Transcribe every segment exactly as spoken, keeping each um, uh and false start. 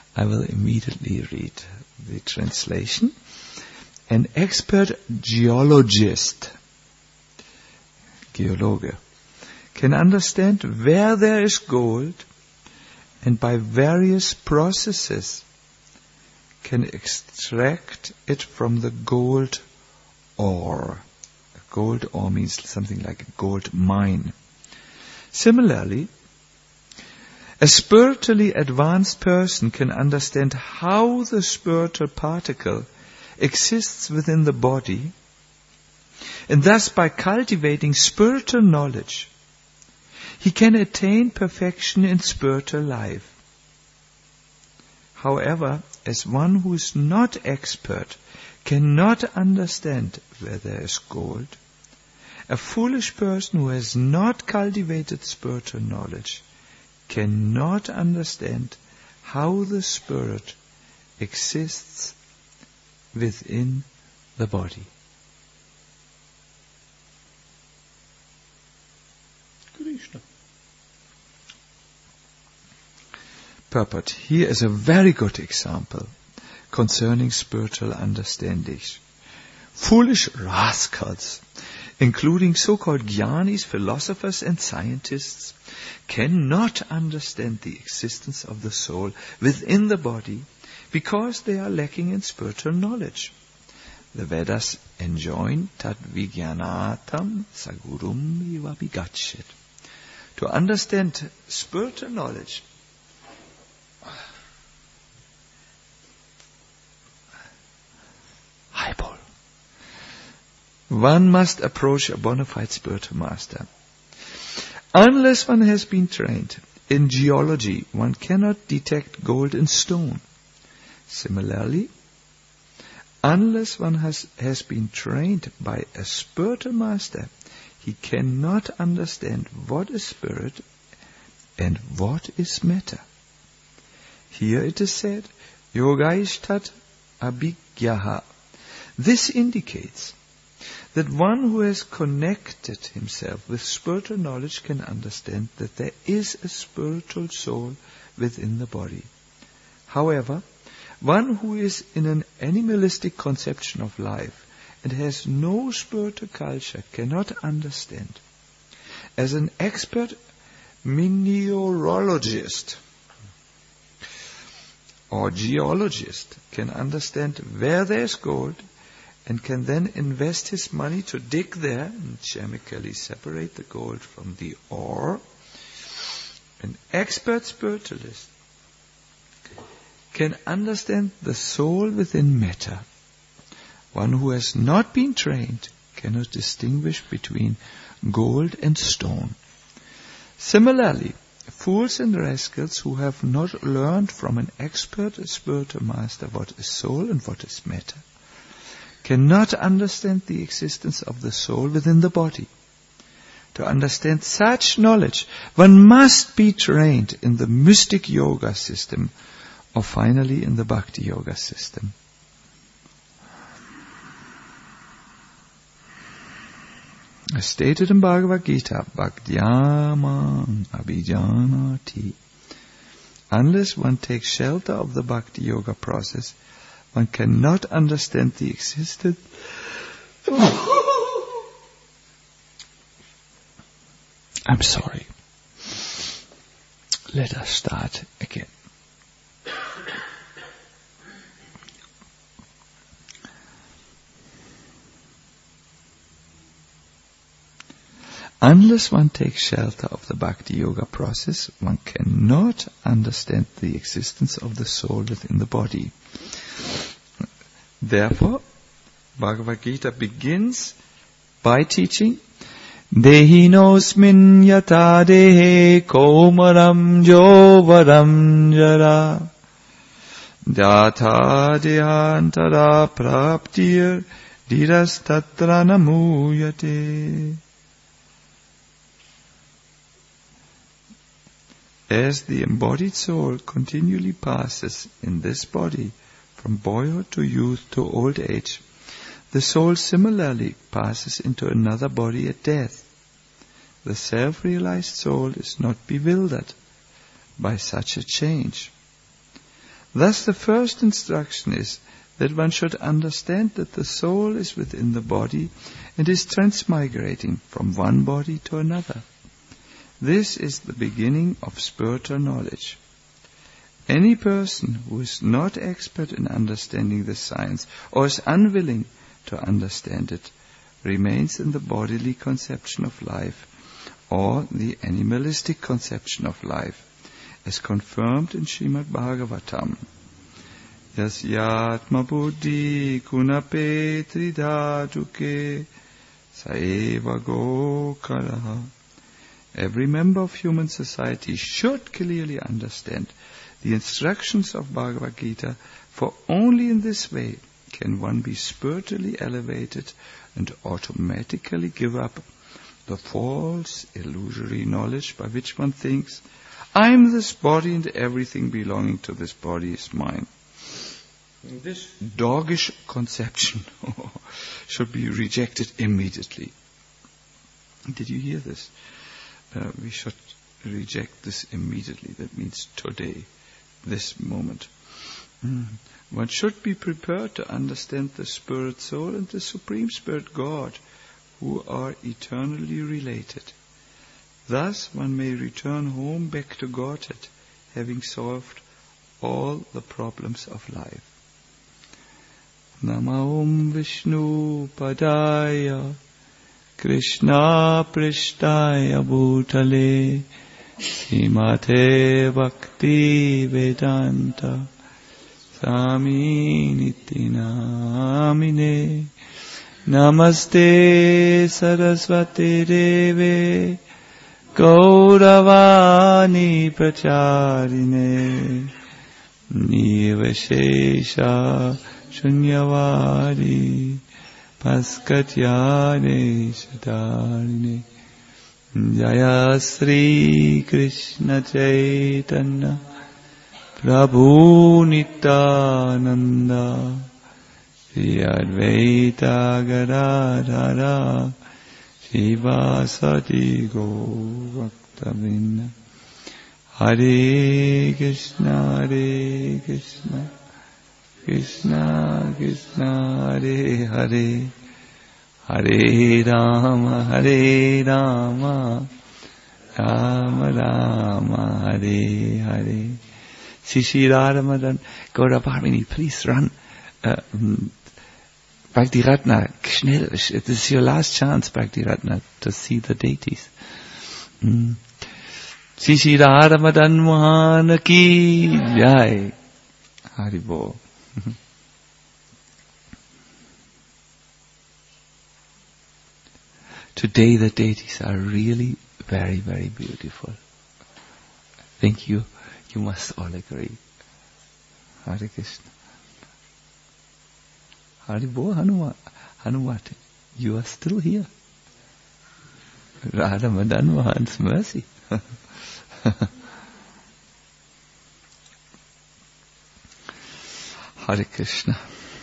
I will immediately read the translation. An expert geologist, Geologe, can understand where there is gold and by various processes can extract it from the gold ore. A gold ore means something like a gold mine. Similarly, a spiritually advanced person can understand how the spiritual particle exists within the body, and thus by cultivating spiritual knowledge, he can attain perfection in spiritual life. However, as one who is not expert cannot understand where there is gold, a foolish person who has not cultivated spiritual knowledge cannot understand how the spirit exists within the body. Krishna. Purport. Here is a very good example concerning spiritual understanding. Foolish rascals, including so-called jnanis, philosophers and scientists, cannot understand the existence of the soul within the body because they are lacking in spiritual knowledge. The Vedas enjoin tad vijnanatam sagurum iva vigacchit. To understand spiritual knowledge, highball, one must approach a bona fide spiritual master. Unless one has been trained in geology, one cannot detect gold in stone. Similarly, unless one has, has been trained by a spiritual master, he cannot understand what is spirit and what is matter. Here it is said, yogaishtat abhigyaha. This indicates that one who has connected himself with spiritual knowledge can understand that there is a spiritual soul within the body. However, one who is in an animalistic conception of life and has no spiritual culture cannot understand. As an expert mineralogist or geologist can understand where there is gold and can then invest his money to dig there and chemically separate the gold from the ore, an expert spiritualist can understand the soul within matter. One who has not been trained cannot distinguish between gold and stone. Similarly, fools and rascals who have not learned from an expert spiritual master what is soul and what is matter cannot understand the existence of the soul within the body. To understand such knowledge, one must be trained in the mystic yoga system, or finally in the bhakti yoga system. As stated in Bhagavad Gita, bhaktyamam abhijanati. Unless one takes shelter of the bhakti yoga process, one cannot understand the existence. I'm sorry. Let us start again. Unless one takes shelter of the bhakti yoga process, one cannot understand the existence of the soul within the body. Therefore, Bhagavad Gita begins by teaching, Dehinosmin yata dehe komaram jovaram jara Data dehantara praptir diras tatra namuyate. As the embodied soul continually passes in this body from boyhood to youth to old age, the soul similarly passes into another body at death. The self-realized soul is not bewildered by such a change. Thus the first instruction is that one should understand that the soul is within the body and is transmigrating from one body to another. This is the beginning of spiritual knowledge. Any person who is not expert in understanding this science or is unwilling to understand it remains in the bodily conception of life or the animalistic conception of life, as confirmed in Srimad Bhagavatam. Yasyatma buddhi kunape tridhaduke saeva gokaraha. Every member of human society should clearly understand the instructions of Bhagavad Gita, for only in this way can one be spiritually elevated and automatically give up the false, illusory knowledge by which one thinks, I am this body and everything belonging to this body is mine. This doggish conception should be rejected immediately. Did you hear this? Uh, we should reject this immediately. That means today, this moment. Mm. One should be prepared to understand the Spirit Soul and the Supreme Spirit God, who are eternally related. Thus one may return home back to Godhead, having solved all the problems of life. Nama Om Vishnu Padaya Krishna Prishtaya Bhutale Srimate Bhakti Vedanta Swami Niti Namine Namaste Saraswati Deve Gauravani Pracharine Nivashesha Shunyavadi Paskatyane Sadarine Jaya Sri Krishna Chaitanya Prabhu Nityananda Sri Advaita Gadadhara Srivasadi Gaurabhaktavinda Hare Krishna Hare Krishna Krishna Krishna Hare Hare Hare Rama Hare Rama Rama Rama Hare Hare. Shishi Radhamadan Gaurabharmini, please run. Uh, Bhakti Ratna, schnell, this is your last chance, Bhakti Ratna, to see the deities. Mm. Shishi Radhamadan Mohan ki jai. Haribol. Today the deities are really very, very beautiful. I think you, you must all agree. Hare Krishna. Haribol Hanuman. Hanumati, you are still here. Radha Madan Mohan's mercy. Hare Krishna.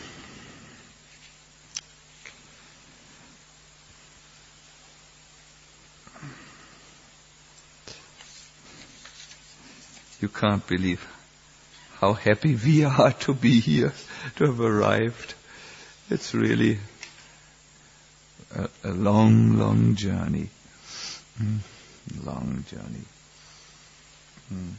You can't believe how happy we are to be here, to have arrived. It's really a, a long, long journey. Mm, long journey. Mm.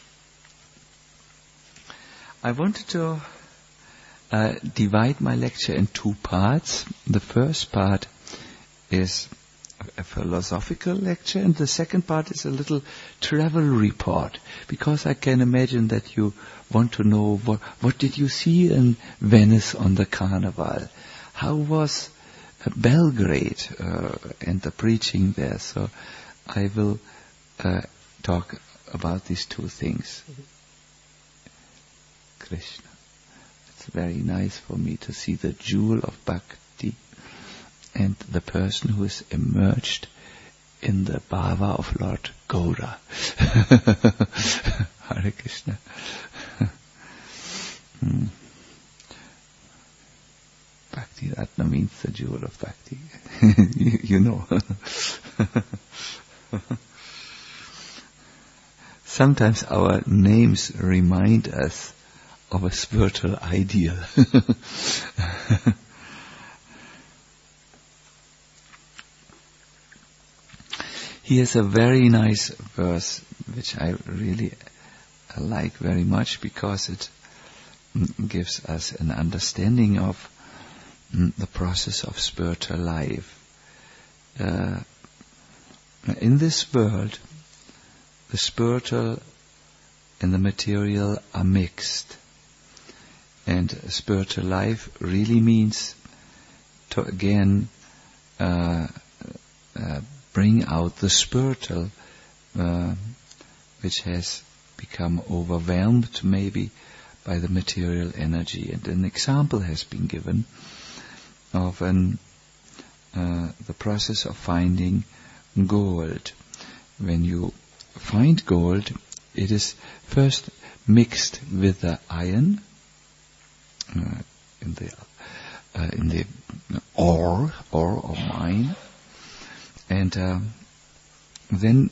I wanted to uh, divide my lecture in two parts. The first part is a philosophical lecture, and the second part is a little travel report, because I can imagine that you want to know what, what did you see in Venice on the Carnival? How was uh, Belgrade uh, and the preaching there? So I will uh, talk about these two things. Krishna. It's very nice for me to see the jewel of bhakti and the person who is emerged in the bhava of Lord Gaura. Hare Krishna. hmm. Bhakti Ratna means the jewel of bhakti. you, you know. Sometimes our names remind us of a spiritual ideal. Here's a very nice verse which I really like very much, because it gives us an understanding of the process of spiritual life. Uh, in this world, the spiritual and the material are mixed. And spiritual life really means to again uh, uh, bring out the spiritual, uh, which has become overwhelmed maybe by the material energy. And an example has been given of an, uh, the process of finding gold. When you find gold, it is first mixed with the iron uh, in the uh, in the ore, ore or mine, and uh, then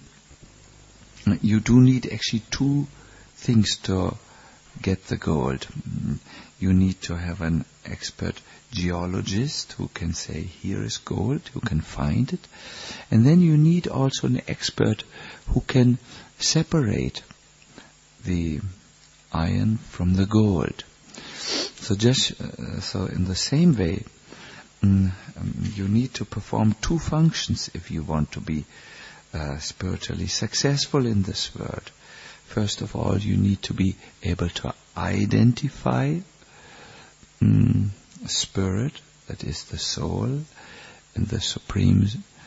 you do need actually two things to get the gold. You need to have an expert geologist who can say, here is gold, who can find it. And then you need also an expert who can separate the iron from the gold. So just uh, so in the same way, um, you need to perform two functions if you want to be uh, spiritually successful in this world. First of all, you need to be able to identify um, spirit, that is the soul, and the supreme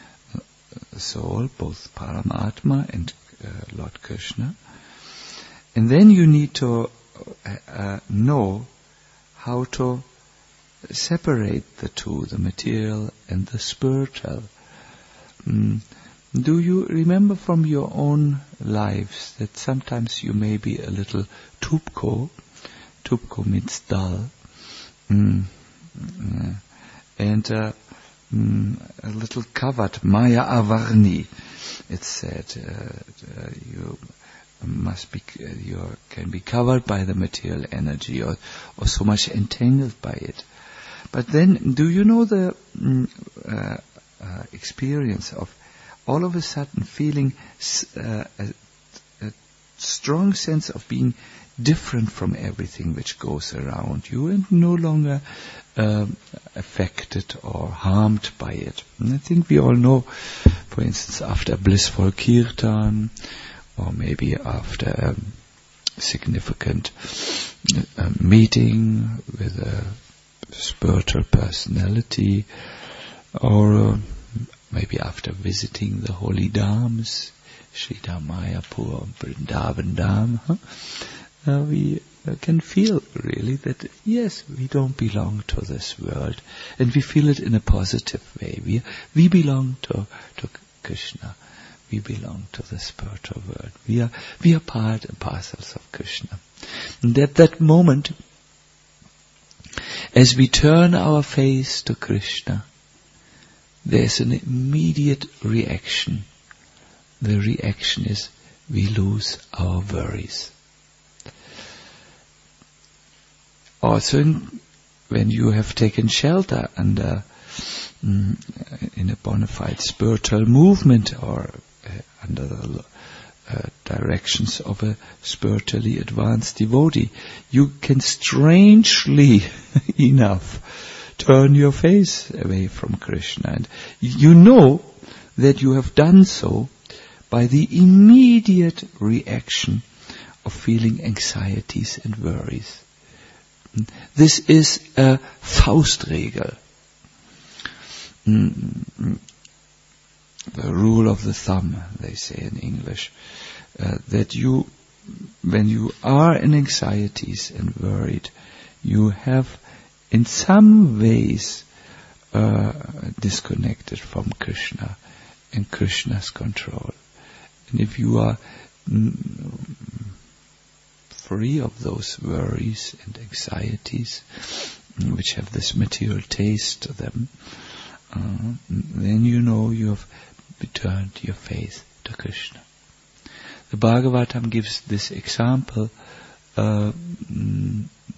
soul, both Paramatma and uh, Lord Krishna. And then you need to uh, know how to separate the two, the material and the spiritual. Mm. Do you remember from your own lives that sometimes you may be a little tupko? Tupko means dull. Mm. Mm. And uh, mm, a little covered, Maya Avarni, it's said. Uh, uh, you must be, uh, you can be covered by the material energy, or, or so much entangled by it. But then, do you know the mm, uh, uh, experience of all of a sudden feeling uh, a, a strong sense of being different from everything which goes around you, and no longer uh, affected or harmed by it? And I think we all know, for instance, after a blissful kirtan, or maybe after a significant uh, meeting with a spiritual personality, or uh, maybe after visiting the holy dhams, Sridham, Mayapur, Vrindavan Dham, huh? uh, we uh, can feel really that, yes, we don't belong to this world, and we feel it in a positive way. We we belong to, to Krishna. We belong to the spiritual world. We are we are part and parcels of Krishna. And at that moment, as we turn our face to Krishna, there's an immediate reaction. The reaction is we lose our worries. Also, in, when you have taken shelter under mm, in a bona fide spiritual movement, or uh, under the uh, directions of a spiritually advanced devotee, you can strangely enough turn your face away from Krishna. And you know that you have done so by the immediate reaction of feeling anxieties and worries. This is a Faustregel. Mm, the rule of the thumb, they say in English, uh, that you, when you are in anxieties and worried, you have in some ways uh, disconnected from Krishna and Krishna's control. And if you are mm, free of those worries and anxieties, which have this material taste to them, uh, then you know you have returned your faith to Krishna. The Bhagavatam gives this example uh,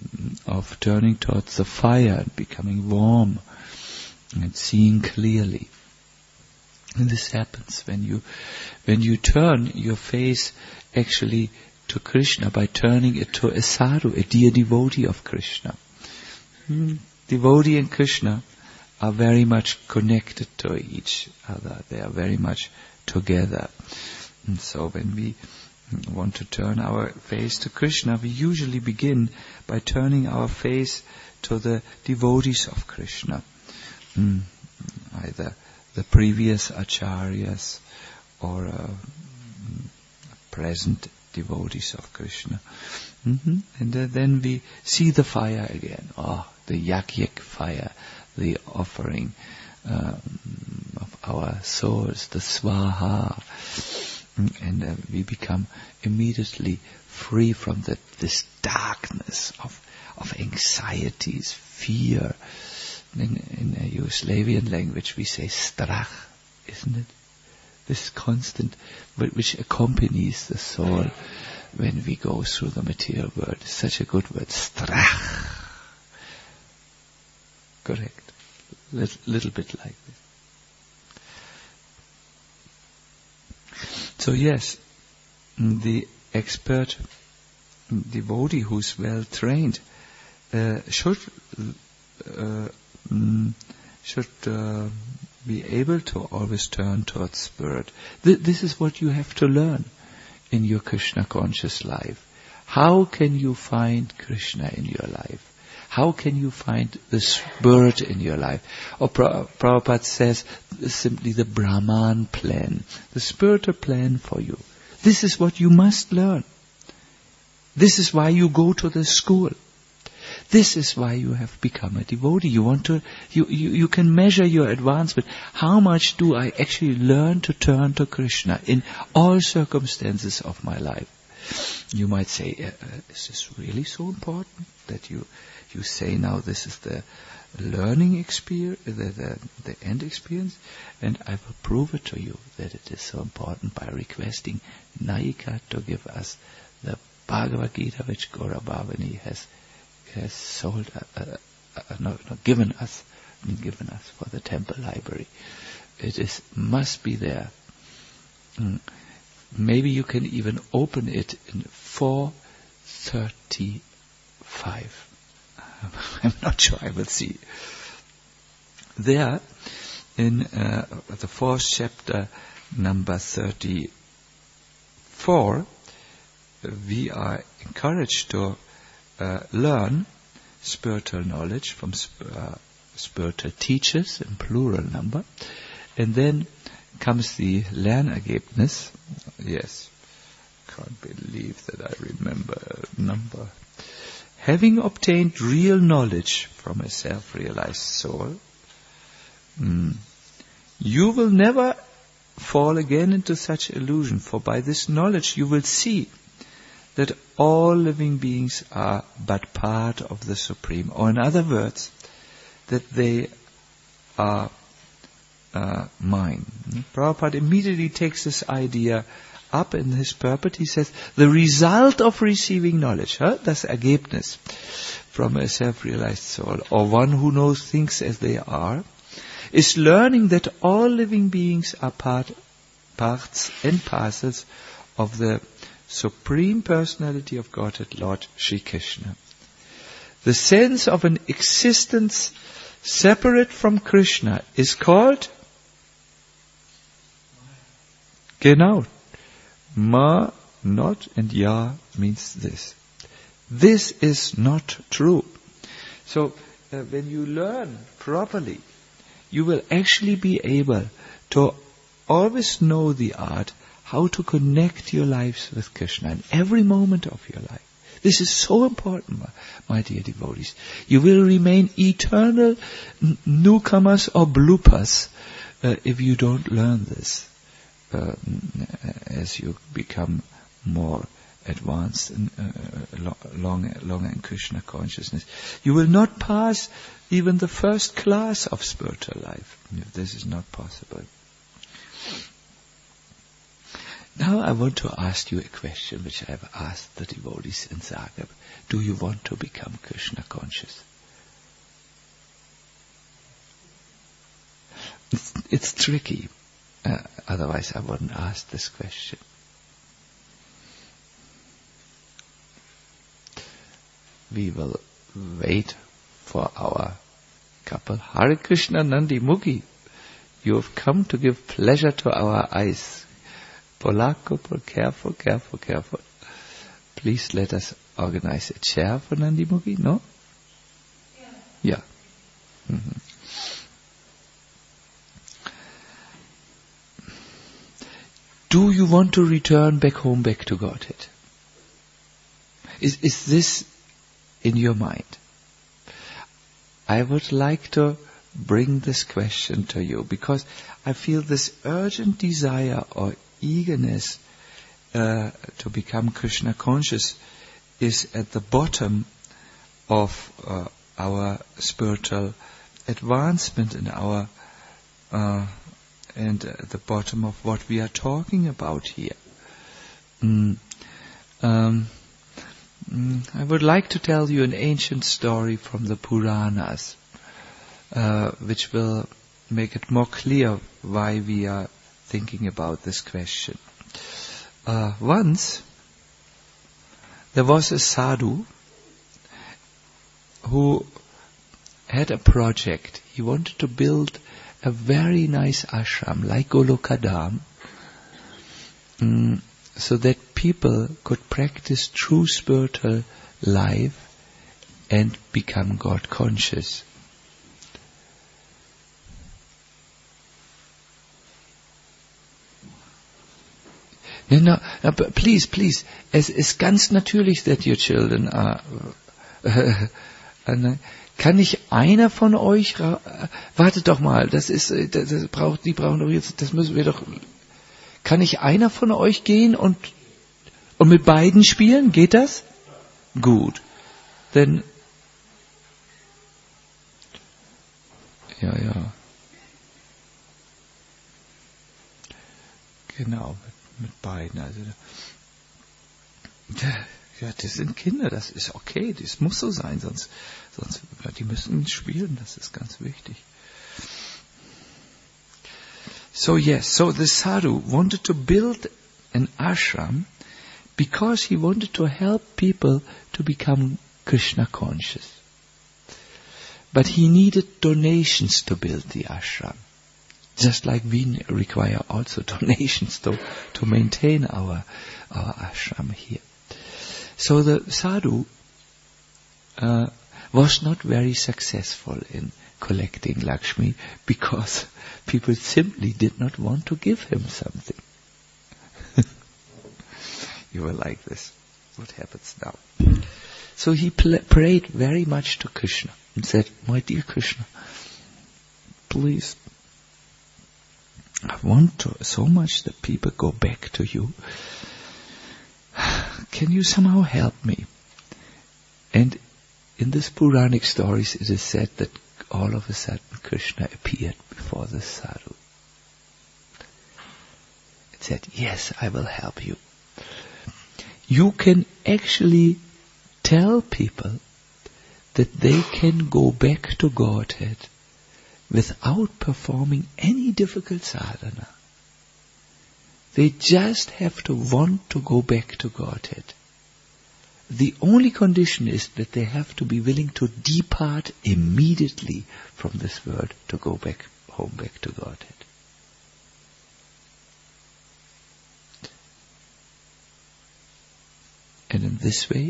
of turning towards the fire and becoming warm and seeing clearly. And this happens when you when you turn your face actually to Krishna by turning it to a sadhu, a dear devotee of Krishna. Hmm. Devotee and Krishna are very much connected to each other. They are very much together. And so when we want to turn our face to Krishna, we usually begin by turning our face to the devotees of Krishna. Mm. Either the previous acharyas or uh, present devotees of Krishna. Mm-hmm. And uh, then we see the fire again. Oh, the yajnik fire, the offering um, of our souls, the swaha. And uh, we become immediately free from the, this darkness of of anxieties, fear. In, in a Yugoslavian language we say strach, isn't it? This constant, which accompanies the soul when we go through the material world. It's such a good word, strach. Correct. Little, little bit like this. So yes, the expert devotee who's well trained uh, should uh, mm, should uh, be able to always turn towards spirit. Th- this is what you have to learn in your Krishna conscious life. How can you find Krishna in your life? How can you find the spirit in your life? Or pra- Prabhupada says simply the Brahman plan, the spiritual plan for you. This is what you must learn. This is why you go to the school. This is why you have become a devotee. You want to, you, you, you can measure your advancement. How much do I actually learn to turn to Krishna in all circumstances of my life? You might say, uh, uh, is this really so important that you you say now this is the learning experience, the, the, the end experience? And I will prove it to you that it is so important by requesting Nayika to give us the Bhagavad Gita which Gaura Bhavani has has sold, uh, uh, uh, no, no, given us, given us for the temple library. It is must be there. Mm. Maybe you can even open it in four thirty-five. I'm not sure I will see. There, in uh, the fourth chapter, number thirty-four, we are encouraged to uh, learn spiritual knowledge from sp- uh, spiritual teachers in plural number, and then comes the Lernergebnis. Yes, can't believe that I remember a number. Having obtained real knowledge from a self-realized soul, mm, you will never fall again into such illusion, for by this knowledge you will see that all living beings are but part of the Supreme, or in other words, that they are uh, mine. Prabhupada immediately takes this idea up in his purport. He says, the result of receiving knowledge, huh, das Ergebnis from a self-realized soul, or one who knows things as they are, is learning that all living beings are part, parts and parcels of the Supreme Personality of Godhead, Lord Shri Krishna. The sense of an existence separate from Krishna is called Genau. Ma, not, and Ya means this. This is not true. So, uh, when you learn properly, you will actually be able to always know the art how to connect your lives with Krishna in every moment of your life. This is so important, my, my dear devotees. You will remain eternal n- newcomers or bloopers uh, if you don't learn this uh, as you become more advanced and uh, long, longer in Krishna consciousness. You will not pass even the first class of spiritual life if this is not possible. Now I want to ask you a question which I have asked the devotees in Zagreb. Do you want to become Krishna conscious? It's, it's tricky. Uh, otherwise I wouldn't ask this question. We will wait for our couple. Hare Krishna Nandi Mukhi. You have come to give pleasure to our eyes. Polako, careful, careful, careful. Please let us organize a chair for Nandi Mukhi, no? Yeah. Yeah. Mm-hmm. Do you want to return back home, back to Godhead? Is, is this in your mind? I would like to bring this question to you because I feel this urgent desire or eagerness uh, to become Krishna conscious is at the bottom of uh, our spiritual advancement in our uh, and at the bottom of what we are talking about here. Mm. Um, mm, I would like to tell you an ancient story from the Puranas, uh, which will make it more clear why we are thinking about this question. Uh, once, there was a sadhu who had a project. He wanted to build a very nice ashram like Golokadam, um, so that people could practice true spiritual life and become God conscious. No, no, no, but please, please, es ist ganz natürlich that your children are. Uh, uh, kann nicht einer von euch, ra- wartet doch mal, das ist, das, das braucht, die brauchen doch jetzt, das müssen wir doch, kann nicht einer von euch gehen und, und mit beiden spielen? Geht das? Gut. Denn, ja, ja. Genau, mit, mit beiden, also, ja, das sind Kinder, das ist okay, das muss so sein, sonst, sonst, die müssen spielen, das ist ganz wichtig. So yes, so the sadhu wanted to build an ashram because he wanted to help people to become Krishna conscious. But he needed donations to build the ashram. Just like we require also donations to, to maintain our, our ashram here. So the sadhu uh, was not very successful in collecting Lakshmi because people simply did not want to give him something. You will like this. What happens now? So he pl- prayed very much to Krishna and said, "My dear Krishna, please, I want to, so much that people go back to you. Can you somehow help me?" And in this Puranic stories it is said that all of a sudden Krishna appeared before the sadhu. It said, "Yes, I will help you. You can actually tell people that they can go back to Godhead without performing any difficult sadhana. They just have to want to go back to Godhead. The only condition is that they have to be willing to depart immediately from this world to go back home, back to Godhead." And in this way,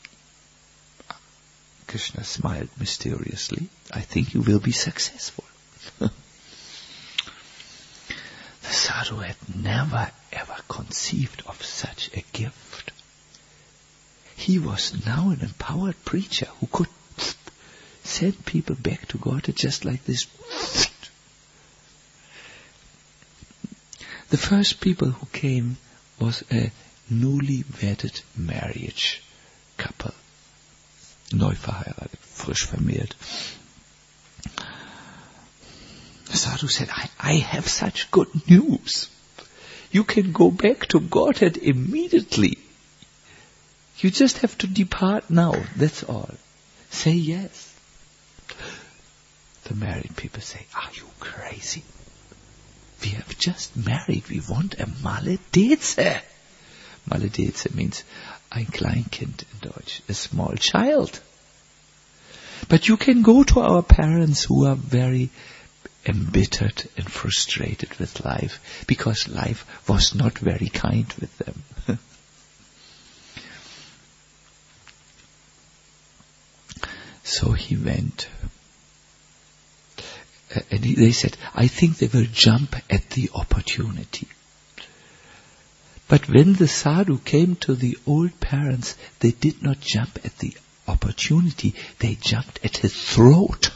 Krishna smiled mysteriously. "I think you will be successful." The sadhu had never ever conceived of such a gift. He was now an empowered preacher who could send people back to God just like this. The first people who came was a newly wedded marriage couple. Neu verheiratet, frisch vermählt. The sadhu said, I, I have such good news. you can go back to Godhead immediately. You just have to depart now, that's all. Say yes. The married people say, are you crazy? We have just married, we want a Maledeze. Maledeze means ein Kleinkind in Deutsch, a small child. But you can go to our parents who are very embittered and frustrated with life, because life was not very kind with them. So he went. Uh, and he, they said, I think they will jump at the opportunity. But when the sadhu came to the old parents, they did not jump at the opportunity, they jumped at his throat.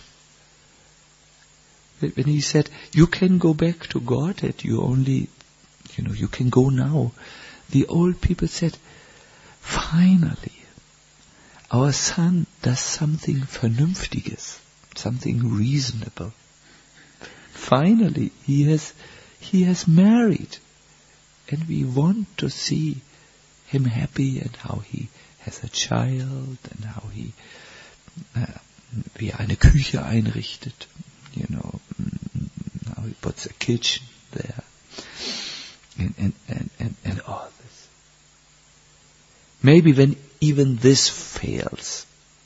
When he said, you can go back to Godhead, you only, you know, you can go now. The old people said, finally, our son does something Vernünftiges, something reasonable. Finally, he has, he has married. And we want to see him happy and how he has a child and how he, uh, wie er eine Küche einrichtet, you know, how he puts a kitchen there, and, and, and, and, and all this. Maybe when even this fails,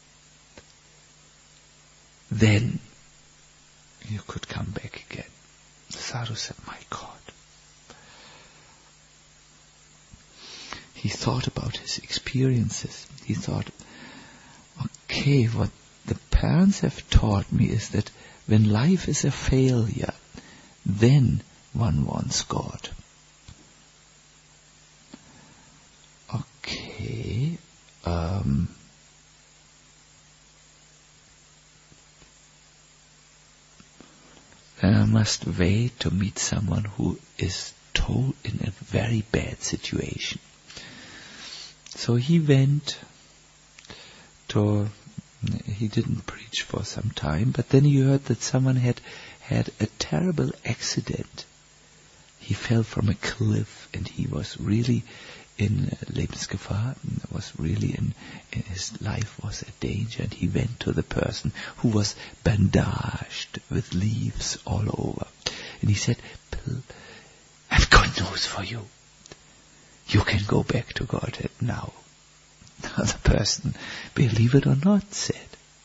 then you could come back again. The sadhu said, my God. He thought about his experiences. He thought, okay, what the parents have taught me is that when life is a failure, then one wants God. Okay. Um, then I must wait to meet someone who is told in a very bad situation. So he went to, he didn't preach for some time, but then he heard that someone had had a terrible accident. He fell from a cliff and he was really in Lebensgefahr, was really in, in his life was a danger, and he went to the person who was bandaged with leaves all over. And he said, I've got news for you. You can go back to Godhead now. The person, believe it or not, said,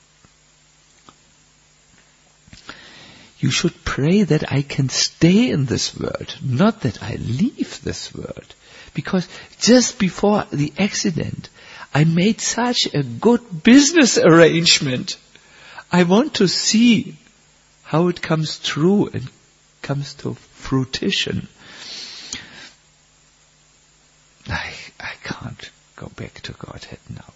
you should pray that I can stay in this world, not that I leave this world. Because just before the accident, I made such a good business arrangement. I want to see how it comes true and comes to fruition. I, I can't go back to Godhead now.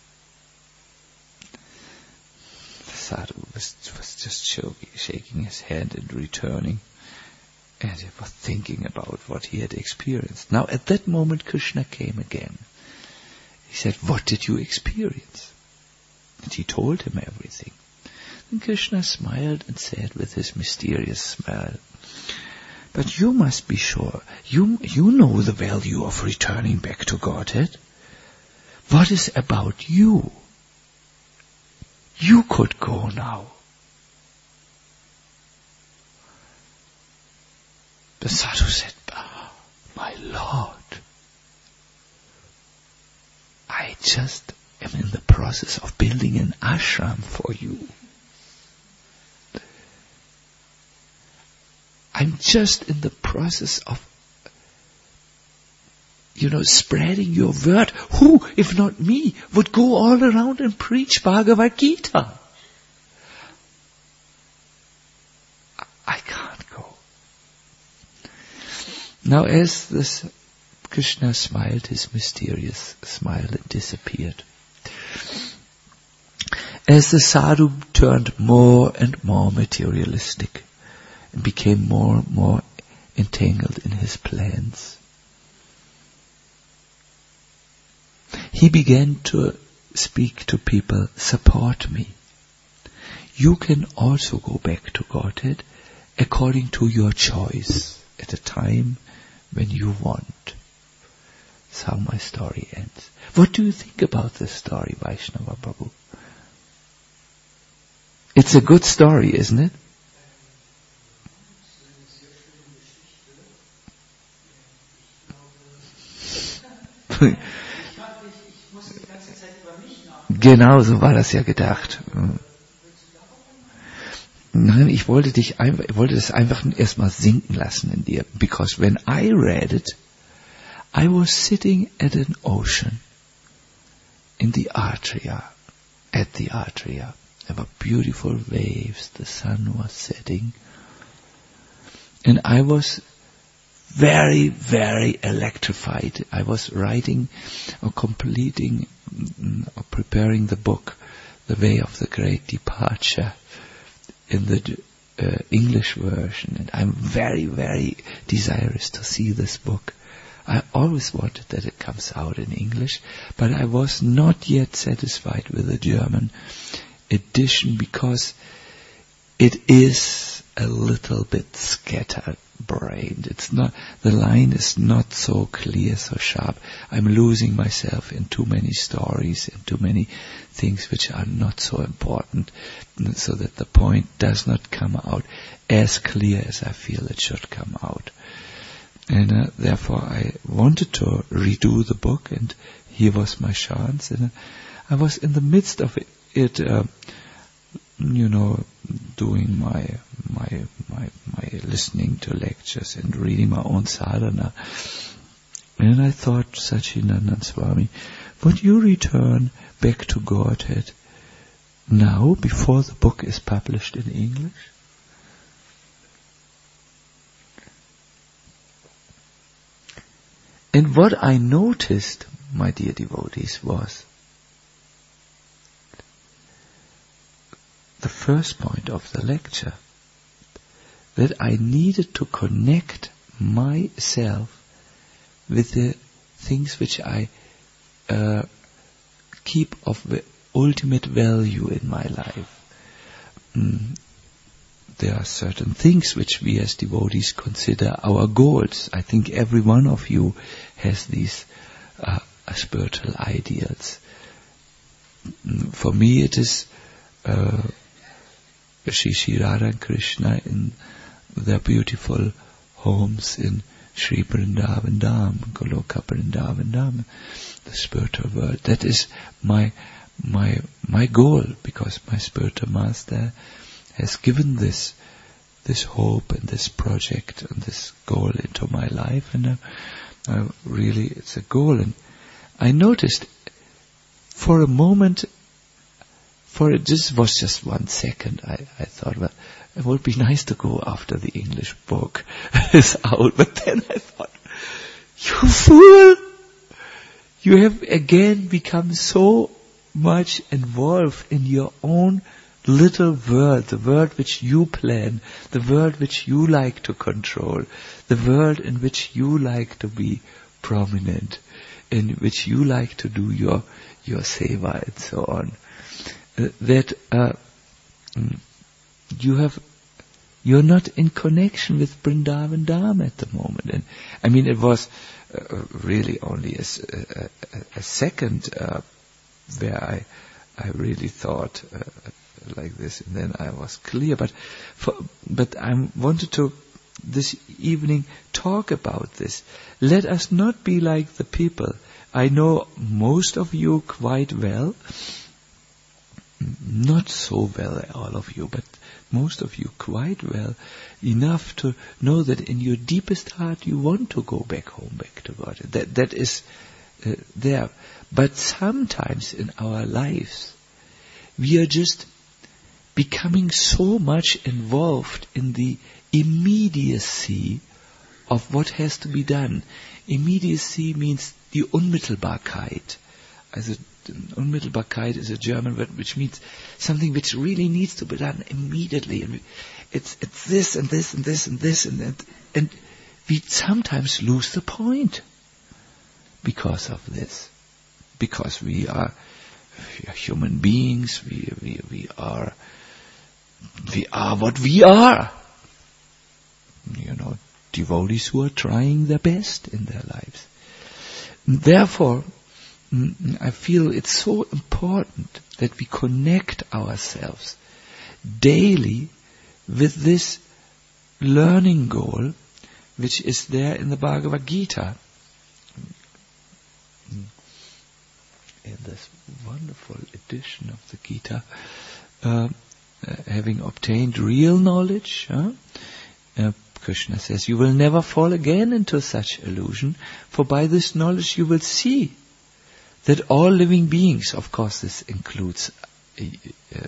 The sadhu was, was just shaking, shaking his head and returning. And he was thinking about what he had experienced. Now at that moment Krishna came again. He said, what did you experience? And he told him everything. And Krishna smiled and said with his mysterious smile, but you must be sure, you, you know the value of returning back to Godhead. What is about you? You could go now. The sadhu said, oh, my Lord, I just am in the process of building an ashram for you. I'm just in the process of, you know, spreading your word. Who, if not me, would go all around and preach Bhagavad Gita? I can't go. Now as this Krishna smiled his mysterious smile and disappeared. As the sadhu turned more and more materialistic and became more and more entangled in his plans, he began to speak to people, support me. You can also go back to Godhead according to your choice at a time when you want. That's how my story ends. What do you think about this story, Vaishnava Prabhu? It's a good story, isn't it? Genau, so war das ja gedacht. Nein, ich wollte dich einfach, ich wollte das einfach erstmal sinken lassen in dir. Because when I read it, I was sitting at an ocean in the Atria, at the Atria. There were beautiful waves, the sun was setting, and I was very, very electrified. I was writing or completing or preparing the book, The Way of the Great Departure, in the uh, English version, and I'm very, very desirous to see this book. I always wanted that it comes out in English, but I was not yet satisfied with the German edition because it is a little bit scatterbrained. It's not, the line is not so clear, so sharp. I'm losing myself in too many stories, in too many things which are not so important, so that the point does not come out as clear as I feel it should come out. And uh, therefore I wanted to redo the book, and here was my chance. And uh, I was in the midst of it, it uh, you know, doing my my my my listening to lectures and reading my own sadhana. And I thought, Sachinandan Swami, would you return back to Godhead now, before the book is published in English? And what I noticed, my dear devotees, was the first point of the lecture, that I needed to connect myself with the things which I uh, keep of the ultimate value in my life. Mm. There are certain things which we as devotees consider our goals. I think every one of you has these uh, spiritual ideals. Mm. For me it is uh, Shri Shri Radha and Krishna in their beautiful homes in Shri Vrindavan Dham, Goloka Vrindavan Dham, the spiritual world. That is my my my goal, because my spiritual master has given this this hope and this project and this goal into my life, and uh, uh, really it's a goal. And I noticed for a moment, for it just was just one second, I, I thought, well, it would be nice to go after the English book is out. But then I thought, you fool! You have again become so much involved in your own little world, the world which you plan, the world which you like to control, the world in which you like to be prominent, in which you like to do your your seva and so on. Uh, that uh, you have, you're not in connection with Vrindavan Dham at the moment. And I mean, it was uh, really only a, a, a second uh, where I I really thought uh, like this, and then I was clear. But for, but I wanted to this evening talk about this. Let us not be like the people. I know most of you quite well. Not so well, all of you, but most of you quite well, enough to know that in your deepest heart you want to go back home, back to God. That that is uh, there. But sometimes in our lives, we are just becoming so much involved in the immediacy of what has to be done. Immediacy means die Unmittelbarkeit. Also, Unmittelbarkeit is a German word which means something which really needs to be done immediately. And it's it's this and this and this and this and that. And we sometimes lose the point because of this. Because we are, we are human beings, we, we, we are we are what we are. You know, devotees who are trying their best in their lives. Therefore, I feel it's so important that we connect ourselves daily with this learning goal, which is there in the Bhagavad Gita. In this wonderful edition of the Gita, uh, uh, having obtained real knowledge, huh? uh, Krishna says, you will never fall again into such illusion, for by this knowledge you will see that all living beings, of course this includes uh, uh,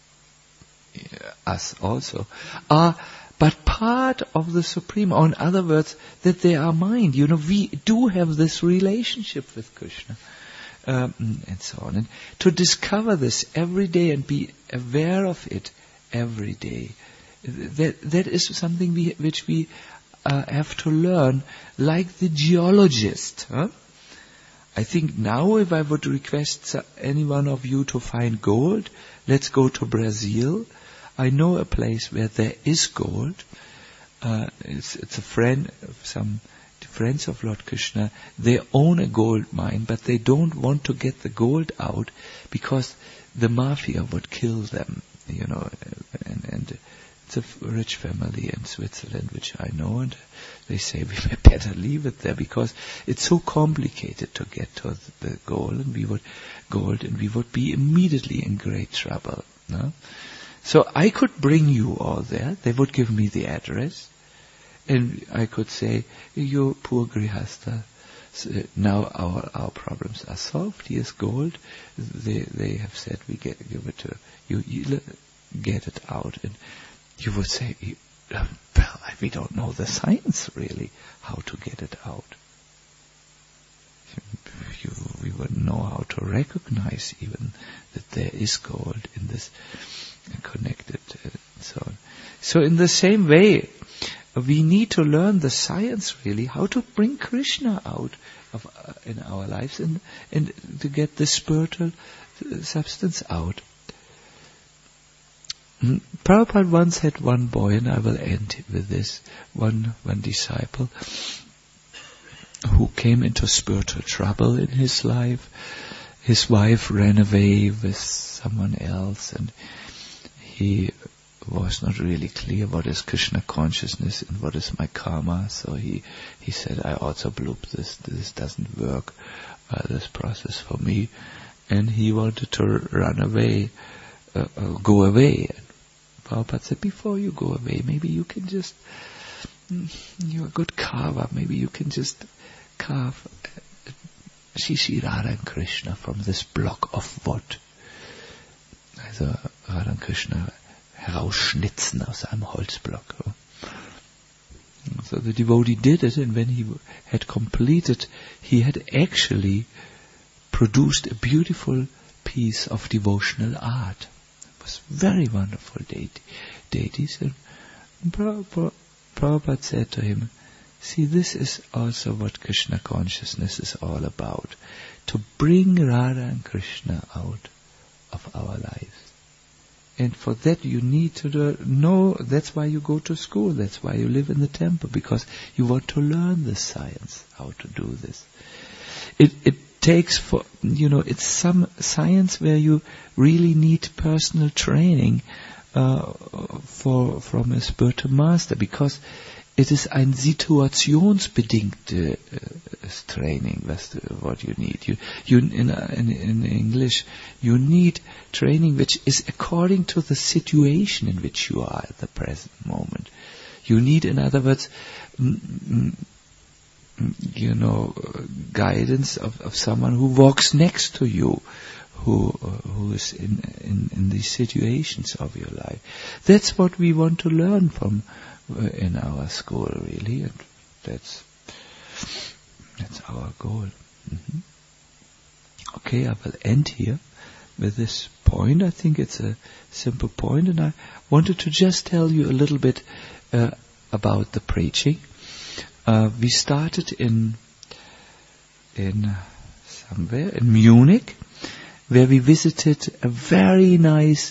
us also, are but part of the Supreme, or in other words, that they are mind. You know, we do have this relationship with Krishna. Um, and so on. And to discover this every day and be aware of it every day, that that is something we, which we uh, have to learn, like the geologist. Huh? I think now, if I would request any one of you to find gold, let's go to Brazil. I know a place where there is gold. Uh, it's, it's a friend of some. Friends of Lord Krishna, they own a gold mine, but they don't want to get the gold out because the mafia would kill them, you know. And, and it's a rich family in Switzerland, which I know, and they say we better leave it there because it's so complicated to get to the gold, and we would gold, and we would be immediately in great trouble. No? So I could bring you all there. They would give me the address. And I could say, you poor Grihastha, now our our problems are solved. Here's gold. They they have said we get give it to you. You get it out, and you would say, well, we don't know the science really how to get it out. You, we wouldn't know how to recognize even that there is gold in this connected uh, and so on. So in the same way, we need to learn the science really, how to bring Krishna out of uh, in our lives and, and to get the spiritual uh, substance out. Mm. Prabhupada once had one boy, and I will end with this, one, one disciple who came into spiritual trouble in his life. His wife ran away with someone else, and he was not really clear what is Krishna consciousness and what is my karma. So he he said, I also bloop this. This doesn't work, uh, this process for me. And he wanted to run away, uh, uh, go away. And Prabhupada said, before you go away, maybe you can just, you're a good carver, maybe you can just carve uh, Shri Radha and Krishna from this block of wood. Also Radha and Krishna herausschnitzen aus einem Holzblock. So the devotee did it, and when he had completed, he had actually produced a beautiful piece of devotional art. It was very wonderful deity, deities. And Prabhupada, Prabhupada said to him, see, this is also what Krishna consciousness is all about. To bring Radha and Krishna out of our lives. And for that you need to know, that's why you go to school, that's why you live in the temple, because you want to learn the science, how to do this. It, it takes for, you know, it's some science where you really need personal training uh, for from a spiritual master, because it is ein situationsbedingte uh, training. That's the, what you need. You, you in, uh, in in English, you need training which is according to the situation in which you are at the present moment. You need, in other words, mm, mm, you know, uh, guidance of, of someone who walks next to you, who uh, who is in, in in these situations of your life. That's what we want to learn from. In our school, really, and that's that's our goal. Mm-hmm. Okay, I will end here with this point. I think it's a simple point, and I wanted to just tell you a little bit uh, about the preaching. Uh, we started in in somewhere in Munich, where we visited a very nice.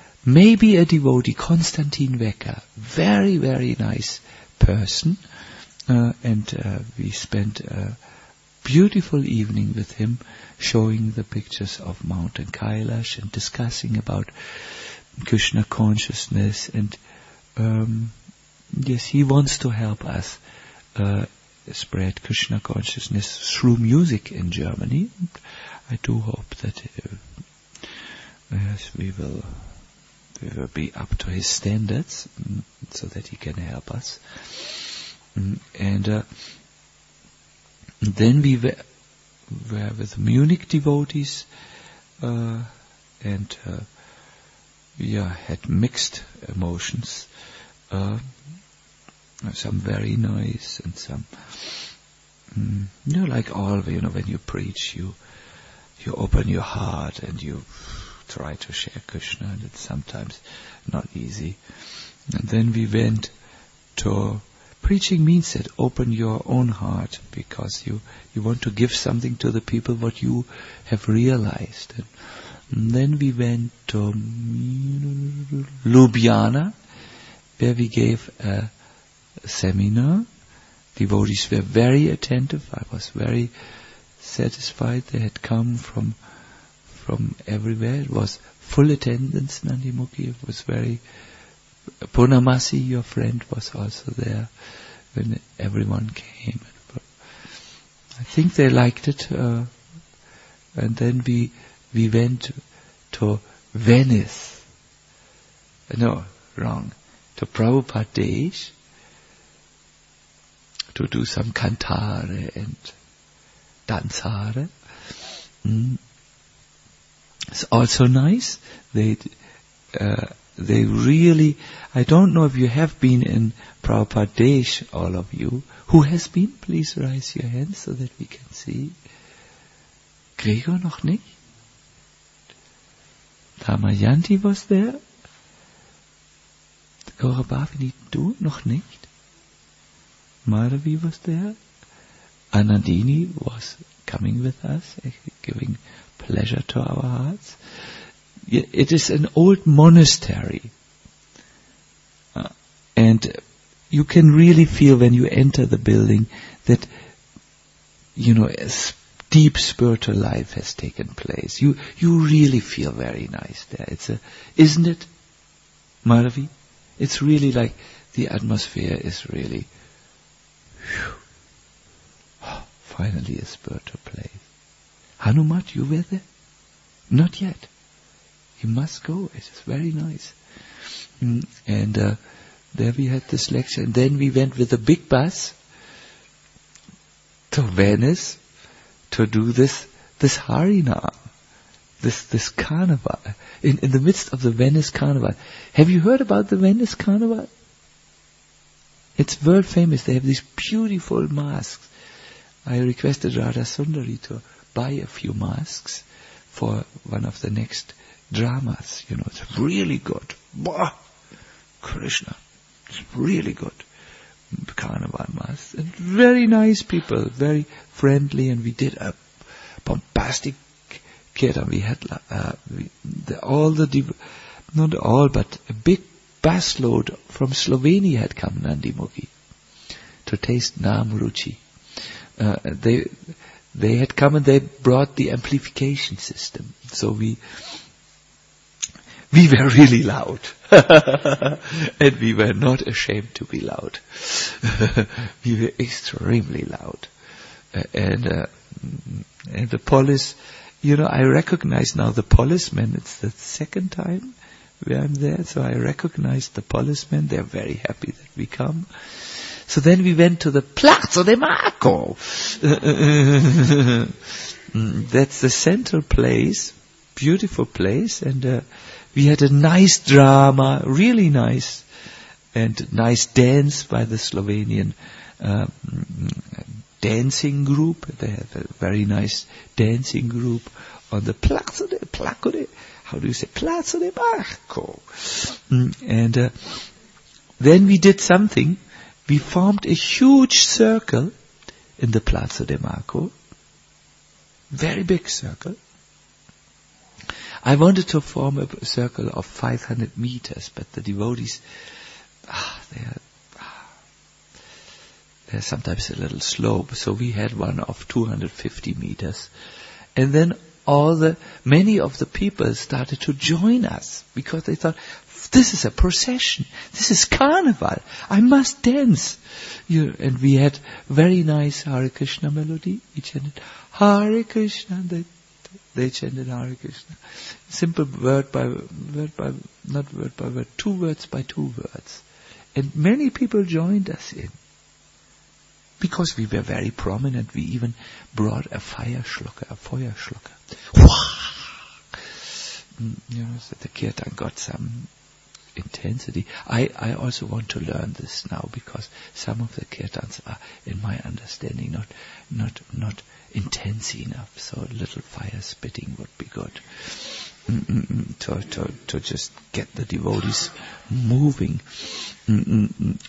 Maybe a devotee, Konstantin Wecker, very, very nice person, uh, and uh, we spent a beautiful evening with him, showing the pictures of Mountain Kailash and discussing about Krishna consciousness. And um, yes, he wants to help us uh, spread Krishna consciousness through music in Germany. I do hope that uh, yes, we will we will be up to his standards, mm, so that he can help us. Mm, and uh, then we were, were with Munich devotees, uh, and uh, we uh, had mixed emotions. Uh, some very nice and some, mm, you know, like all, you know, when you preach, you you open your heart and you try to share Krishna, and it's sometimes not easy. And then we went to, preaching means that open your own heart, because you, you want to give something to the people what you have realized. And, and then we went to Ljubljana, where we gave a, a seminar. Devotees were very attentive. I was very satisfied. They had come from from everywhere. It was full attendance, Nandimukhi. It was very... Purnamasi, your friend, was also there when everyone came. I think they liked it. Uh, and then we we went to Venice. No, wrong. To Prabhupada Desh to do some cantare and danzare. Mm. It's also nice. They uh, they really, I don't know if you have been in Prabhupada Desh, all of you. Who has been? Please raise your hands so that we can see. Gregor noch nicht? Damayanti was there? Gaurabhavini, du noch nicht? Madhavi was there? Anandini was coming with us, giving pleasure to our hearts. It is an old monastery. Uh, and you can really feel when you enter the building that, you know, a deep spiritual life has taken place. You you really feel very nice there. It's a, isn't it, Madhavi? It's really like the atmosphere is really, whew, oh, finally a spiritual place. Hanumat, you were there? Not yet. You must go. It is very nice. Mm, and uh, there we had this lecture. And then we went with a big bus to Venice to do this this Harinam, this this carnival, in, in the midst of the Venice Carnival. Have you heard about the Venice Carnival? It's world famous. They have these beautiful masks. I requested Radha Sundari to buy a few masks for one of the next dramas. You know, it's really good. Bah! Krishna. It's really good. Carnival masks. And very nice people, very friendly, and we did a bombastic kirtan. We had uh, we, the, all the, div- not all, but a big busload from Slovenia had come, Nandimukhi, to taste Nam Ruchi. Uh, they they had come and they brought the amplification system. So we we were really loud. And we were not ashamed to be loud. We were extremely loud. Uh, and uh, and the police, you know, I recognize now the policemen. It's the second time where I'm there, so I recognize the policemen. They're very happy that we come. So then we went to the Piazza de Marco. That's the central place, beautiful place, and uh, we had a nice drama, really nice, and nice dance by the Slovenian uh, dancing group. They have a very nice dancing group on the Piazza de Placo de, how do you say, Piazza de Marco. And uh, then we did something. We formed a huge circle in the Piazza de Marco. Very big circle. I wanted to form a circle of five hundred meters, but the devotees, ah, they are, ah, they're sometimes a little slope. So we had one of two hundred fifty meters. And then all the, many of the people started to join us because they thought, this is a procession. This is carnival. I must dance. You, and we had very nice Hare Krishna melody. We chanted Hare Krishna. They, they chanted Hare Krishna. Simple word by word by, not word by word, two words by two words. And many people joined us in. Because we were very prominent, we even brought a Feierschlucker, a Feuerschlucker. You know, so the kirtan got some intensity. I, I also want to learn this now because some of the kirtans are, in my understanding, not not not intense enough. So a little fire spitting would be good. Mm-mm-mm, to to to just get the devotees moving. Mm-mm-mm.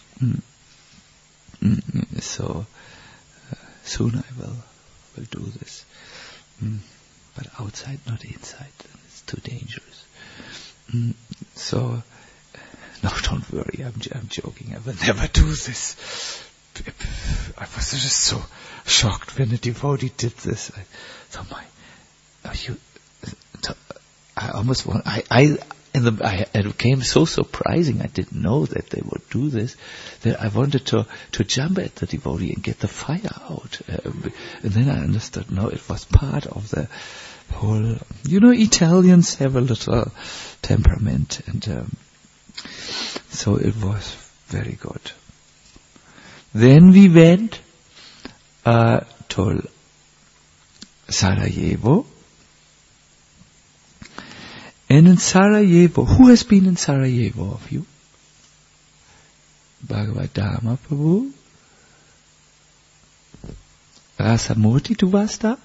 Mm-mm. So uh, soon I will will do this, mm. but outside, not inside. It's too dangerous. Mm. So. No, don't worry, I'm, I'm joking. I will never do this. I was just so shocked when a devotee did this. I thought, my, are you, I almost want, I, I, in the, I, it became so surprising. I didn't know that they would do this, that I wanted to, to jump at the devotee and get the fire out. Uh, and then I understood, no, it was part of the whole, you know, Italians have a little temperament and, um, so it was very good. Then we went uh, to Sarajevo. And in Sarajevo, who has been in Sarajevo of you? Bhagavad Dharma Prabhu? Rasamurti, du warst da?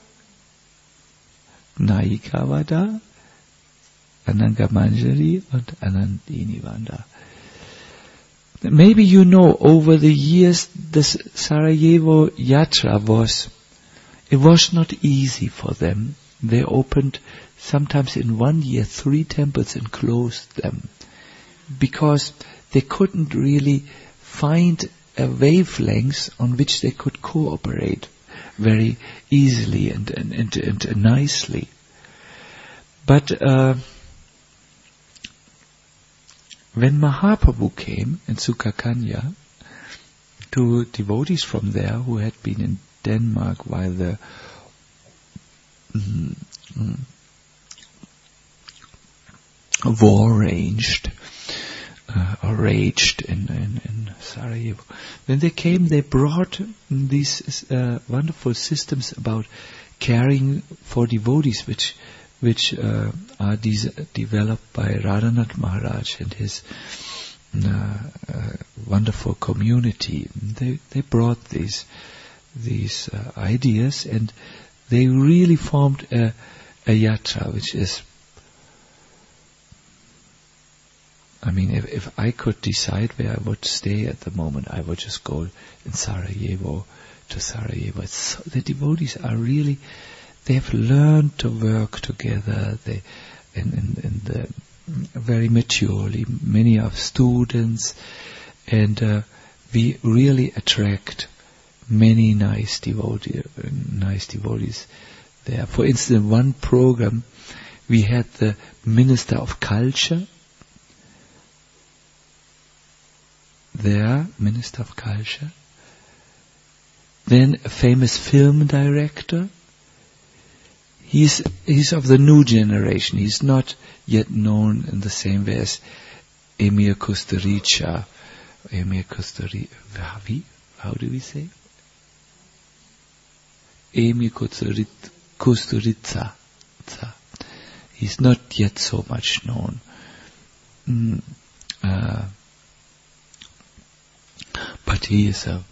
Naika war da? Ananga Manjari und Anandini waren da. Maybe you know, over the years, this Sarajevo Yatra was, it was not easy for them. They opened, sometimes in one year, three temples and closed them. Because they couldn't really find a wavelength on which they could cooperate very easily and, and, and, and nicely. But, uh, when Mahaprabhu came in Sukakanya to devotees from there who had been in Denmark while the mm, mm, war raged, uh, or raged in, in, in Sarajevo. When they came, they brought these uh, wonderful systems about caring for devotees, which which uh, are de- developed by Radhanath Maharaj and his uh, uh, wonderful community. They they brought these these uh, ideas, and they really formed a, a yatra, which is, I mean, if, if I could decide where I would stay at the moment, I would just go in Sarajevo to Sarajevo. It's, the devotees are really, they have learned to work together. They, in, in, in the very maturely. Many are students, and uh, we really attract many nice devotees. Nice devotees there. For instance, one program we had the Minister of Culture there, Minister of Culture. Then a famous film director. He's he's of the new generation. He's not yet known in the same way as Emir Kusturica. Emir Kusturica. How do we say? Emir Kusturica. He's not yet so much known. Mm, uh, but he is a,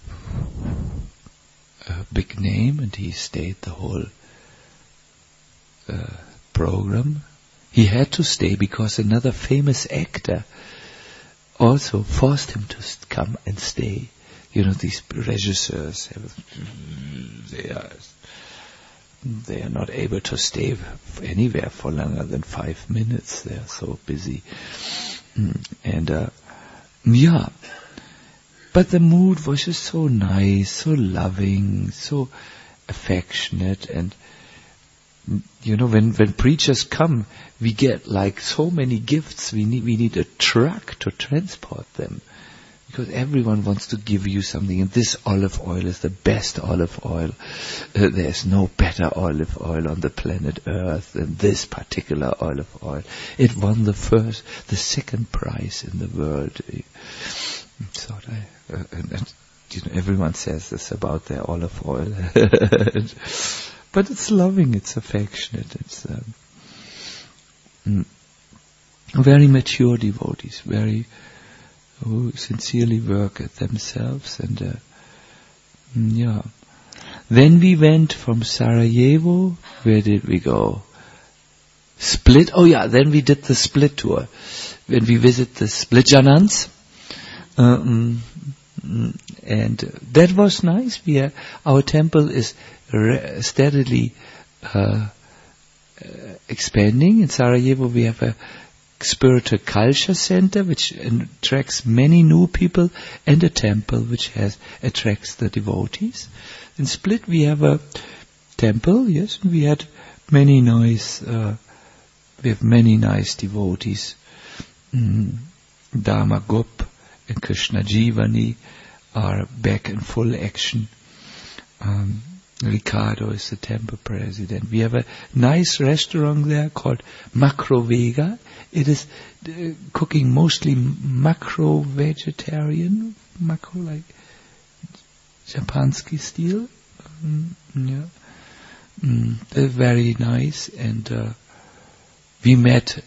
a big name, and he stayed the whole Uh, program. He had to stay because another famous actor also forced him to st- come and stay. You know, these regisseurs have, they are they are not able to stay anywhere for longer than five minutes. They are so busy. Mm. And uh, yeah, but the mood was just so nice, so loving, so affectionate. And you know, when, when preachers come, we get like so many gifts. We need, we need a truck to transport them. Because everyone wants to give you something. And this olive oil is the best olive oil. Uh, there's no better olive oil on the planet Earth than this particular olive oil. It won the first, the second prize in the world. So I, uh, and, and, you know, everyone says this about their olive oil. But it's loving, it's affectionate, it's um, mm, very mature devotees, very who sincerely work at themselves. And uh, mm, yeah. Then we went from Sarajevo. Where did we go? Split. Oh yeah. Then we did the Split tour. When we visit the Split Janans, um, and that was nice. We are, our temple is re- steadily uh, uh, expanding. In Sarajevo, we have a spiritual culture center which attracts many new people, and a temple which has attracts the devotees. In Split we have a temple, yes, we had many nice uh, we have many nice devotees. mm, Dharma Gop and Krishna Jivani are back in full action. um, Ricardo is the temple president. We have a nice restaurant there called Makrovega. It is uh, cooking mostly macro-vegetarian, macro like Japansky style. Mm, yeah, mm, they're very nice. And uh, we met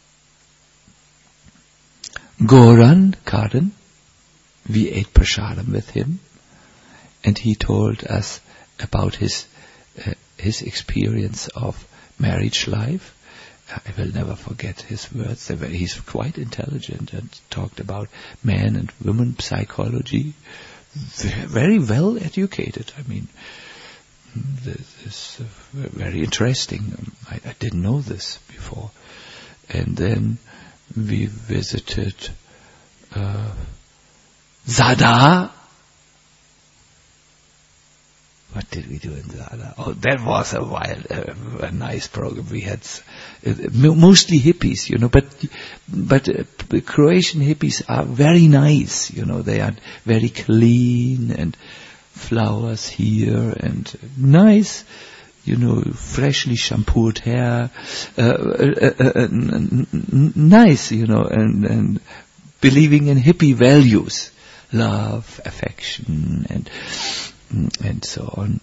Goran Kardon. We ate prasadam with him, and he told us about his uh, his experience of marriage life. I will never forget his words. They were, he's quite intelligent and talked about man and woman psychology. Very well educated. I mean, this is uh, very interesting. I, I didn't know this before. And then we visited uh, Zadar. What did we do in Zadar? Oh, that was a wild, uh, a nice program. We had uh, mostly hippies, you know, but but uh, Croatian hippies are very nice, you know. They are very clean, and flowers here, and nice, you know, freshly shampooed hair, uh, uh, uh, uh, n- n- nice, you know, and, and believing in hippie values, love, affection, and and so on.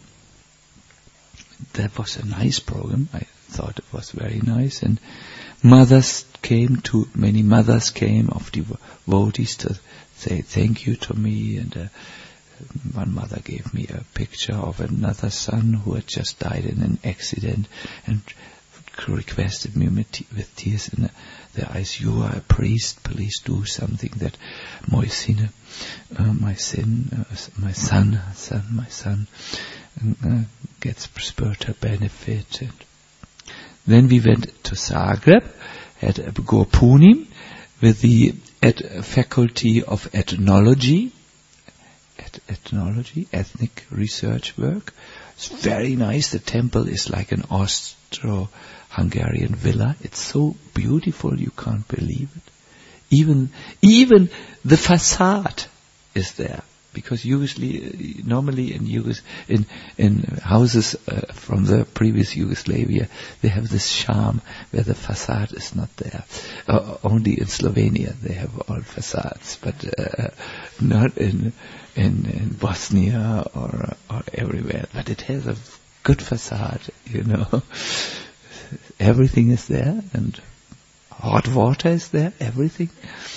That was a nice program. I thought it was very nice. And mothers came to, many mothers came of devotees to say thank you to me. And uh, one mother gave me a picture of another son who had just died in an accident, and requested me with tears in their eyes, "You are a priest, please do something that Moisine, uh, my son, uh, my son, son, my son, uh, gets spiritual benefit." And then we went to Zagreb, had a Gorpunim with the ed- faculty of ethnology, et- ethnology, ethnic research work. It's very nice. The temple is like an Austro-Hungarian villa. It's so beautiful, you can't believe it. Even even the facade is there, because usually, normally in Yugos, in in houses uh, from the previous Yugoslavia, they have this charm where the facade is not there. Uh, only in Slovenia they have all facades, but uh, not in. In, in Bosnia or or everywhere, but it has a good facade, you know. Everything is there, and hot water is there, everything.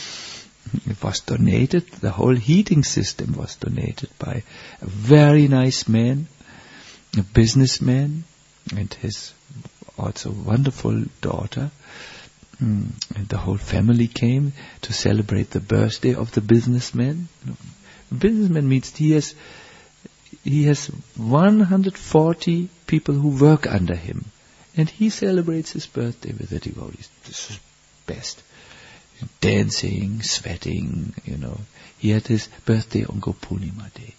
It was donated, the whole heating system was donated by a very nice man, a businessman, and his also wonderful daughter. Mm, and the whole family came to celebrate the birthday of the businessman. Businessman means he has he has one hundred forty people who work under him, and he celebrates his birthday with the devotees. This is best. dancing, sweating, you know. He had his birthday on Gopurnima Day.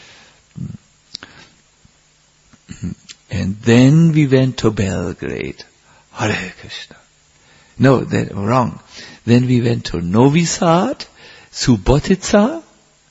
Mm. And then we went to Belgrade. Hare Krishna. No, that, wrong. Then we went to Novi Sad, Subotica.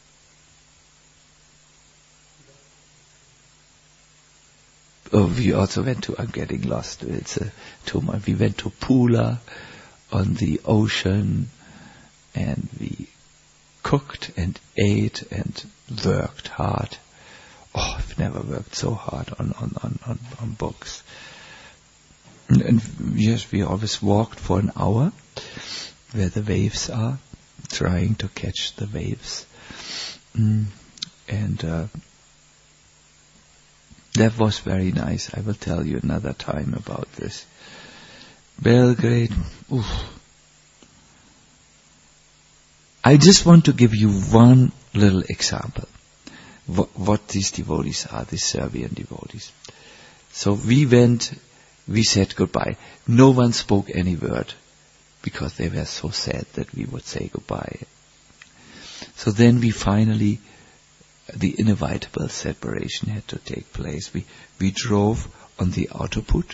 Oh, we also went to, I'm getting lost, it's a, too much. We went to Pula on the ocean, and we cooked and ate and worked hard. Oh, I've never worked so hard on, on, on, on, on books. And, and yes, we always walked for an hour where the waves are, trying to catch the waves. Mm. And uh, that was very nice. I will tell you another time about this. Belgrade. Oof. I just want to give you one little example. What, what these devotees are, these Serbian devotees. So we went, we said goodbye. No one spoke any word because they were so sad that we would say goodbye. So then we finally, the inevitable separation had to take place. We we drove on the Autoput.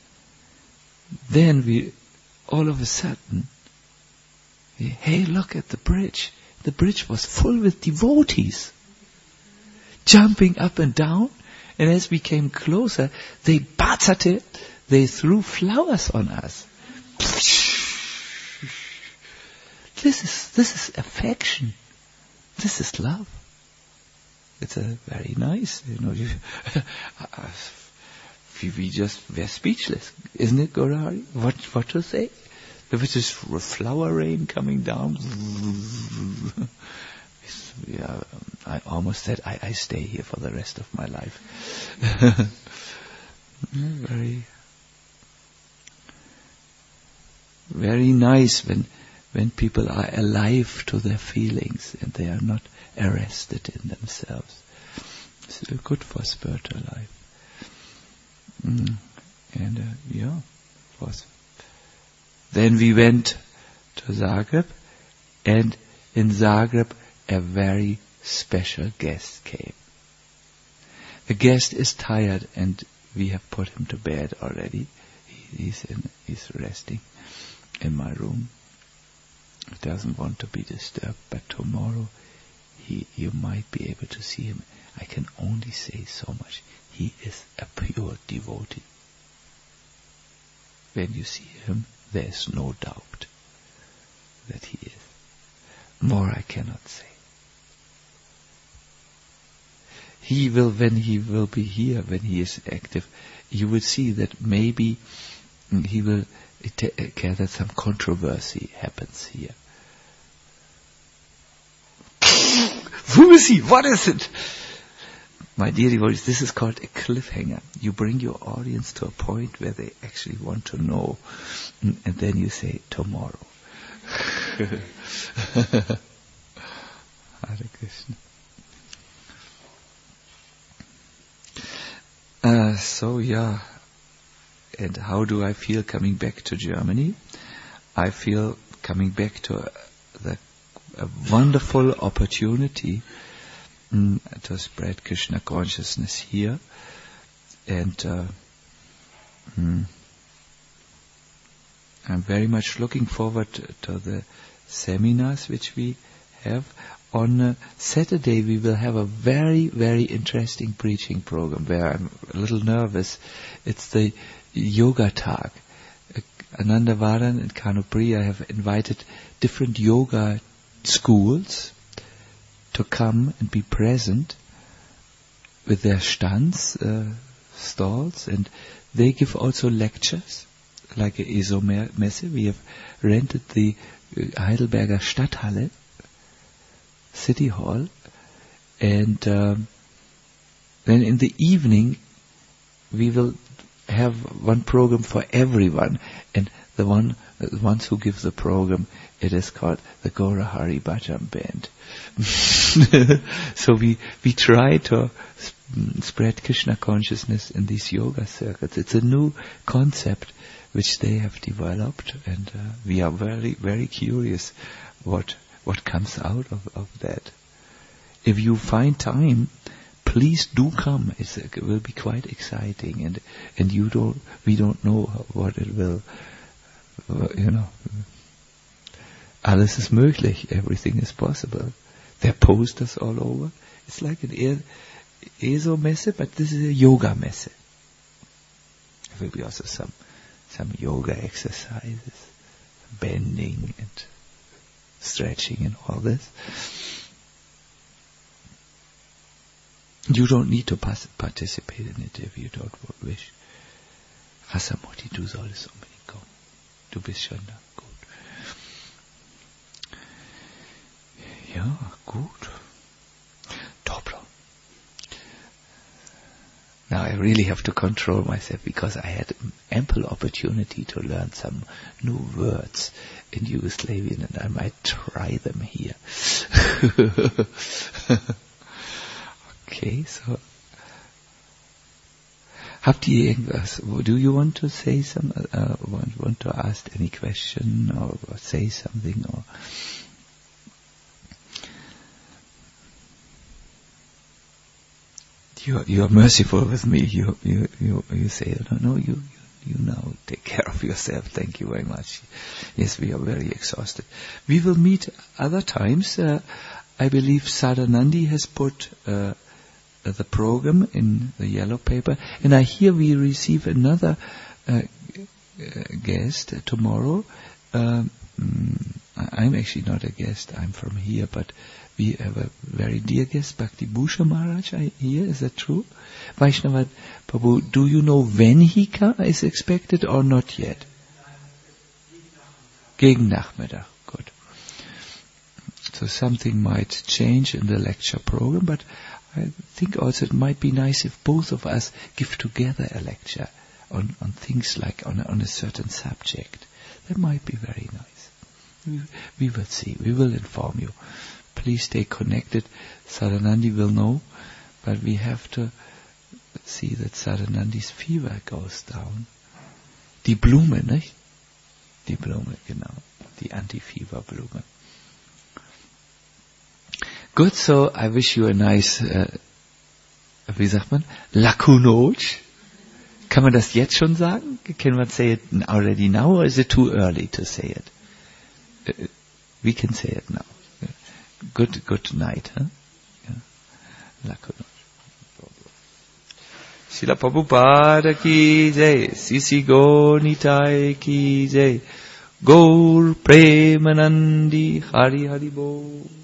Then we, all of a sudden, we, hey, look at the bridge. The bridge was full with devotees, jumping up and down. And as we came closer, they batzate, they threw flowers on us. This is this is affection. This is love. It's a very nice, you know. You, we, we just were speechless, isn't it, Gaurahari? What what to say? There was this flower rain coming down. Yeah, I almost said I, I stay here for the rest of my life. Very, very nice when when people are alive to their feelings and they are not arrested in themselves. It's good for spiritual life. Mm. And uh, yeah, it was. Then we went to Zagreb, and in Zagreb a very special guest came. The guest is tired, and we have put him to bed already. He, he's in, he's resting in my room. He doesn't want to be disturbed, but tomorrow he, you might be able to see him. I can only say so much. He is a pure devotee. When you see him, there is no doubt that he is. More I cannot say. He will, when he will be here, when he is active, you will see that maybe he will care that some controversy happens here. Who is he? What is it? My dear devotees, this is called a cliffhanger. You bring your audience to a point where they actually want to know, and, and then you say, tomorrow. Hare Krishna. Uh, so yeah, and how do I feel coming back to Germany? I feel coming back to a, the, a wonderful opportunity mm, to spread Krishna consciousness here, and uh, mm, I'm very much looking forward to, to the seminars which we have. On uh, Saturday we will have a very, very interesting preaching program where I'm a little nervous. It's the Yoga Tag. Uh, Anandavaran and Kanupriya have invited different yoga schools to come and be present with their stands, uh, stalls, and they give also lectures, like a Isomer-Messe. We have rented the Heidelberger Stadthalle, City Hall, and um, then in the evening we will have one program for everyone, and the one the ones who give the program, it is called the Gaurahari Bhajan Band. So we we try to sp- spread Krishna consciousness in these yoga circuits. It's a new concept which they have developed, and uh, we are very, very curious what what comes out of, of that. If you find time, please do come. It's, it will be quite exciting, and and you don't, we don't know what it will, you know. Alles ist möglich. Everything is possible. There are posters all over. It's like an E S O messe, but this is a yoga messe. There will be also some some yoga exercises, bending and stretching and all this. You don't need to pas- participate in it if you don't wish. Rasamurti, du solltest unbedingt kommen. Du bist schon da. Gut. Ja, gut. Dobro. Now I really have to control myself because I had ample opportunity to learn some new words in Yugoslavian, and I might try them here. Okay, so habt ihr irgendwas? Do you want to say some? Uh, want, want to ask any question or, or say something? Or you you are merciful with me. You you you, you say no, no. You you now take care of yourself. Thank you very much. Yes, we are very exhausted. We will meet other times. Uh, I believe Sadanandi has put Uh, the program in the yellow paper, and I hear we receive another uh, guest uh, tomorrow. Um, I'm actually not a guest, I'm from here, but we have a very dear guest, Bhakti Bhusha Maharaj, I hear. Is that true? Vaishnava Prabhu, do you know when he ca- is expected or not yet? Gegen Nachmittag, good. So something might change in the lecture program, but I think also it might be nice if both of us give together a lecture on, on things like on, on a certain subject. That might be very nice. We, we will see. We will inform you. Please stay connected. Sadanandi will know, but we have to see that Sadanandi's fever goes down. Die Blume, nicht? Die Blume, genau. Die Anti-Fever-Blume. Good, so I wish you a nice, uh, wie sagt man, Lakunoch. Kann man das jetzt schon sagen? Can one say it already now, or is it too early to say it? Uh, we can say it now. Good, good night, huh? Yeah. Lakunoch. Srila Prabhupada ki jai, Sisi Gonitai ki jai, Gaur Premanandi Hari Hari Bo.